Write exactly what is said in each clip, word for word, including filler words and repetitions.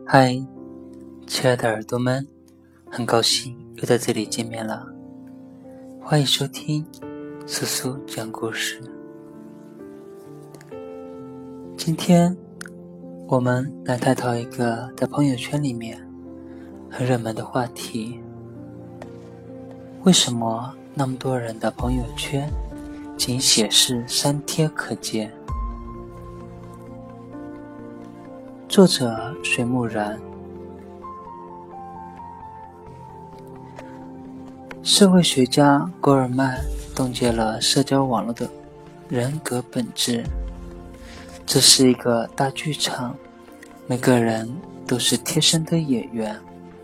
嗨，亲爱的耳朵们，很高兴又在这里见面了。欢迎收听苏苏讲故事。今天我们来探讨一个在朋友圈里面很热门的话题：为什么那么多人的朋友圈仅显示三贴可见？作者水木然。社会学家戈尔曼总结了社交网络的人格本质，这是一个大剧场，每个人都是贴身的演员，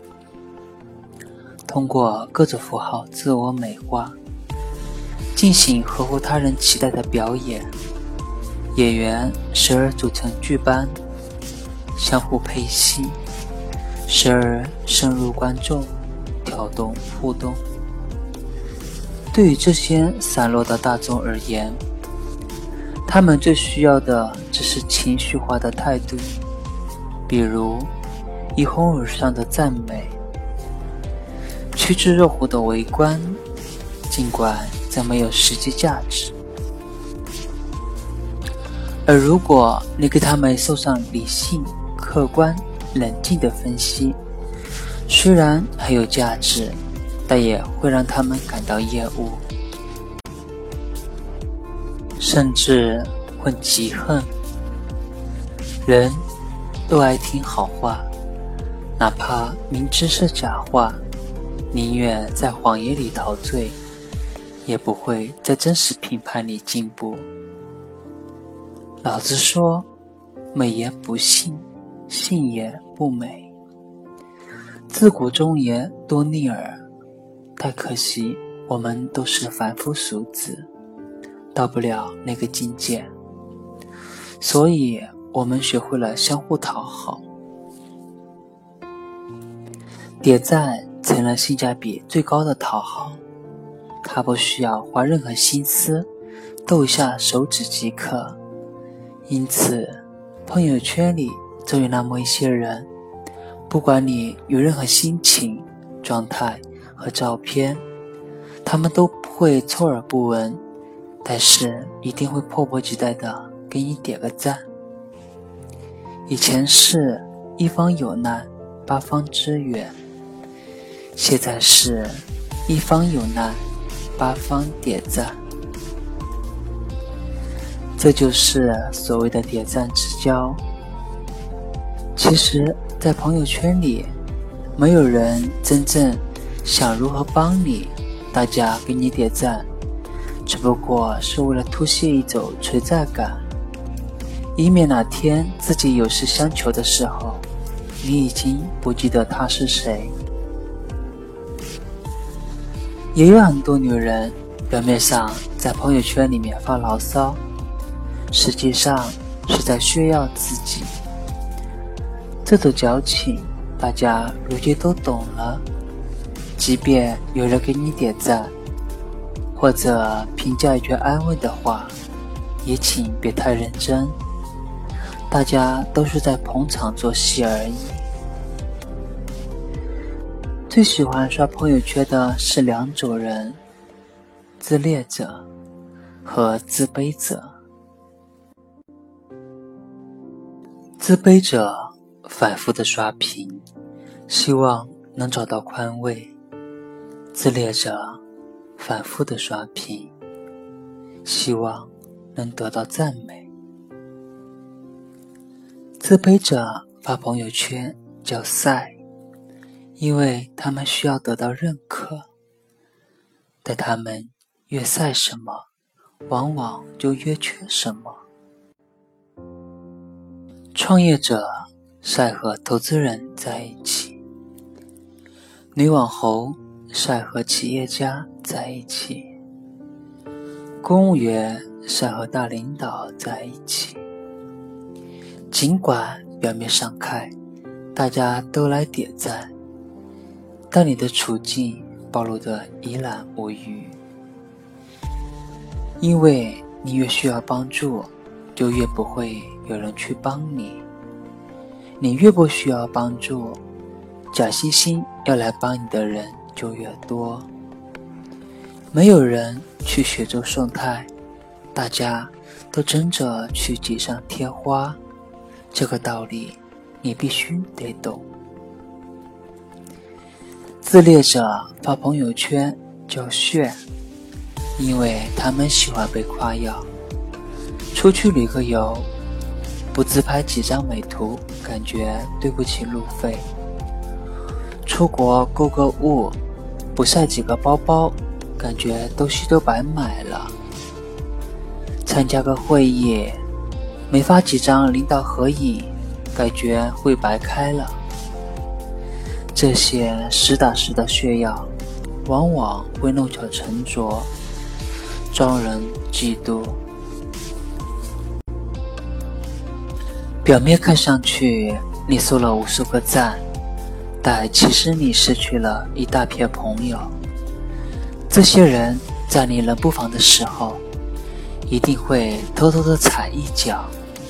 通过各种符号自我美化，进行合乎他人期待的表演。演员时而组成剧班，相互配戏，时而深入观众，挑动互动。对于这些散落的大众而言，他们最需要的只是情绪化的态度，比如一哄而上的赞美，趋之若鹜的围观，尽管这没有实际价值。而如果你给他们送上理性、客观、冷静的分析，虽然很有价值，但也会让他们感到厌恶，甚至会嫉恨。人都爱听好话，哪怕明知是假话，宁愿在谎言里陶醉，也不会在真实评判里进步。老子说，美言不信，信也不美。自古忠言多逆耳，太可惜我们都是凡夫俗子，到不了那个境界，所以我们学会了相互讨好。点赞成了性价比最高的讨好，它不需要花任何心思，动一下手指即可。因此朋友圈里总有那么一些人，不管你有任何心情、状态和照片，他们都不会充耳不闻，但是一定会迫不及待地给你点个赞。以前是一方有难，八方支援，现在是一方有难，八方点赞。这就是所谓的点赞之交。其实在朋友圈里，没有人真正想如何帮你，大家给你点赞只不过是为了凸显一种存在感，以免哪天自己有事相求的时候，你已经不记得他是谁。也有很多女人表面上在朋友圈里面发牢骚，实际上是在炫耀自己。这种矫情大家如今都懂了，即便有人给你点赞或者评价一句安慰的话，也请别太认真，大家都是在捧场作戏而已。最喜欢刷朋友圈的是两种人，自恋者和自卑者。自卑者反复的刷屏，希望能找到宽慰；自恋者反复的刷屏，希望能得到赞美。自卑者发朋友圈叫晒，因为他们需要得到认可，但他们越晒什么，往往就越缺什么。创业者晒和投资人在一起，女网红晒和企业家在一起，公务员晒和大领导在一起。尽管表面上看大家都来点赞，但你的处境暴露得一览无余，因为你越需要帮助，就越不会有人去帮你。 你越不需要帮助，假惺惺要来帮你的人就越多。没有人去雪中送炭，大家都争着去锦上添花，这个道理你必须得懂。自恋者发朋友圈叫炫，因为他们喜欢被夸耀。出去旅个游，不自拍几张美图，感觉对不起路费。出国购个物，不晒几个包包，感觉东西都白买了。参加个会议，没发几张领导合影，感觉会白开了。这些实打实的炫耀，往往会弄巧成拙，招人嫉妒。表面看上去你收了无数个赞，但其实你失去了一大片朋友。这些人在你冷不防的时候，一定会偷偷的踩一脚。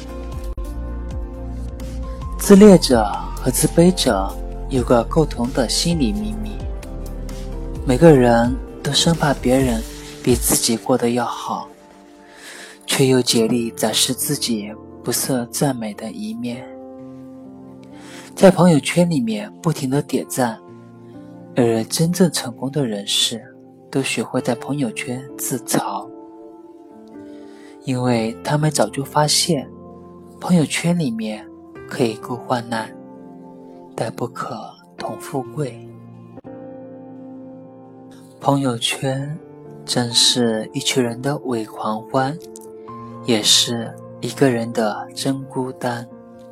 自恋者和自卑者有个共同的心理秘密，每个人都生怕别人比自己过得要好，却又竭力展示自己不受赞美的一面。在朋友圈里面不停地点赞，而真正成功的人士都学会在朋友圈自嘲，因为他们早就发现，朋友圈里面可以共患难，但不可同富贵。朋友圈真是一群人的伪狂欢，也是一个人的真孤单。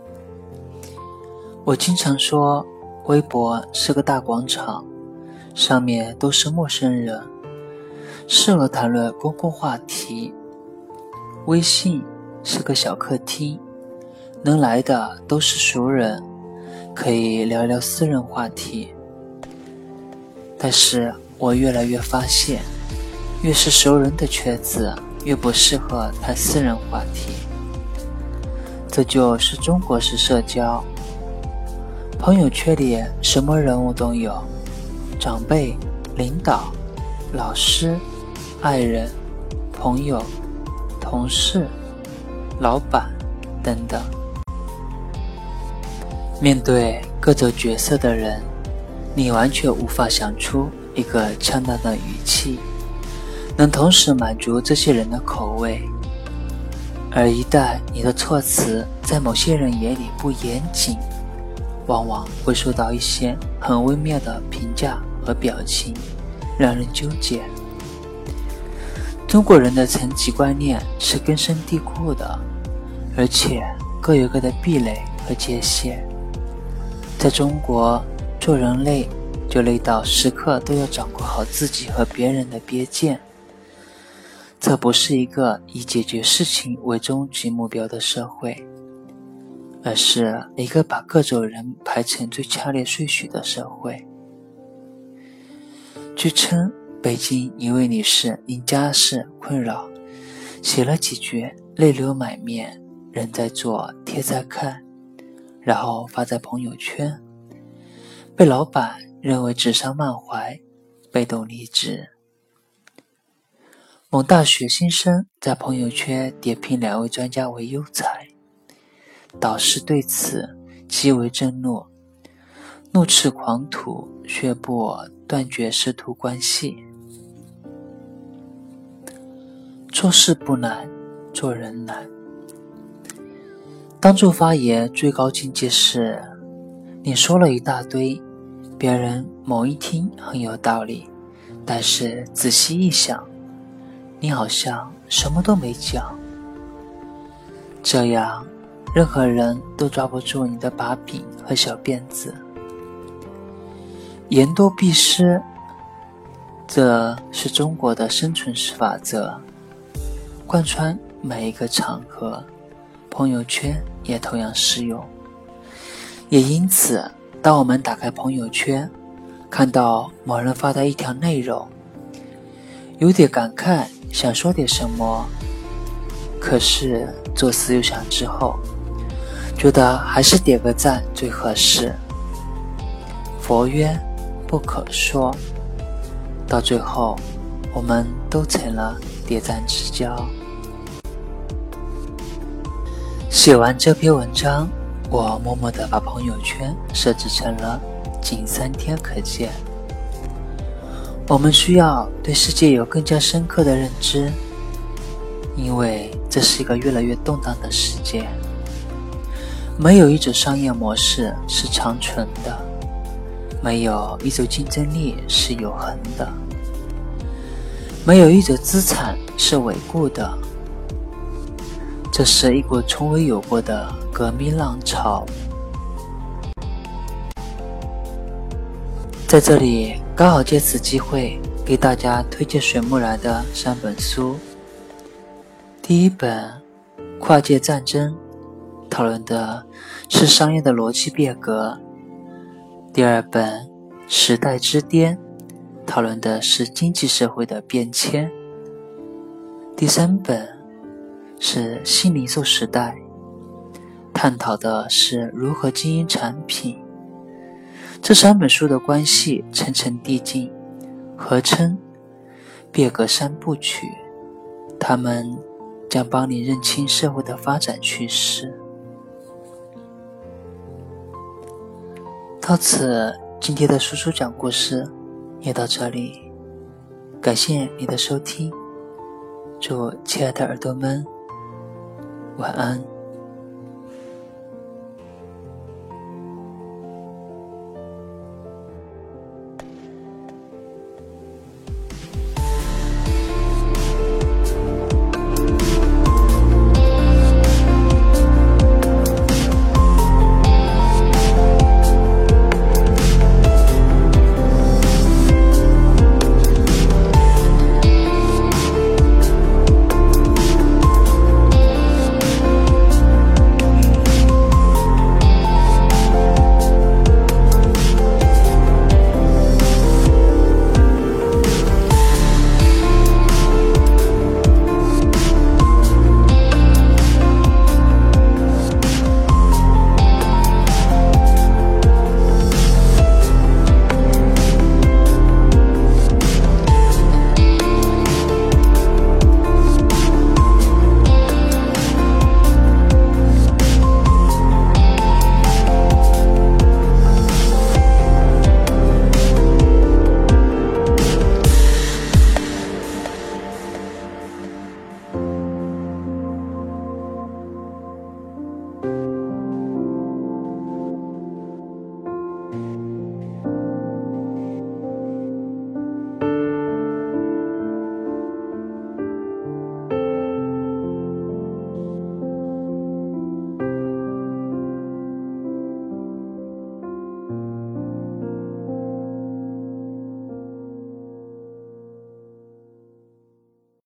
我经常说，微博是个大广场，上面都是陌生人，适合谈论公共话题。微信是个小客厅，能来的都是熟人，可以聊聊私人话题。但是我越来越发现，越是熟人的圈子，越不适合谈私人话题。这就是中国式社交。朋友圈里什么人物都有，长辈、领导、老师、爱人、朋友、同事、老板等等。面对各种角色的人，你完全无法想出一个恰当的语气，能同时满足这些人的口味。而一旦你的措辞在某些人眼里不严谨，往往会受到一些很微妙的评价和表情，让人纠结。中国人的层级观念是根深蒂固的，而且各有各的壁垒和界限。在中国，做人累就累到时刻都要掌握好自己和别人的边界。这不是一个以解决事情为终极目标的社会，而是一个把各种人排成最强烈顺序的社会。据称，北京一位女士因家事困扰，写了几句泪流满面，人在做天在看，然后发在朋友圈，被老板认为指桑骂槐，被动离职。某大学新生在朋友圈点评两位专家为优才，导师对此极为震怒，怒斥狂徒，宣布断绝师徒关系。做事不难，做人难。当众发言最高境界是，你说了一大堆，别人猛一听很有道理，但是仔细一想，你好像什么都没讲。这样任何人都抓不住你的把柄和小辫子。言多必失，这是中国的生存法则，贯穿每一个场合，朋友圈也同样适用。也因此，当我们打开朋友圈，看到某人发的一条内容，有点感慨，想说点什么，可是左思右想之后， 觉得还是点个赞最合适。佛曰不可说，到最后我们都成了点赞之交。写完这篇文章，我默默地把朋友圈设置成了仅三天可见。我们需要对世界有更加深刻的认知，因为这是一个越来越动荡的世界。没有一种商业模式是长存的，没有一种竞争力是永恒的，没有一种资产是稳固的。这是一股从未有过的革命浪潮。在这里刚好借此机会给大家推荐水木兰的三本书。第一本《跨界战争》，讨论的是商业的逻辑变革。第二本《时代之巅》，讨论的是经济社会的变迁。第三本是新零售时代，探讨的是如何经营产品。这三本书的关系层层递进，合称变革三部曲，它们将帮你认清社会的发展趋势。到此，今天的叔叔讲故事也到这里，感谢你的收听，祝亲爱的耳朵们晚安。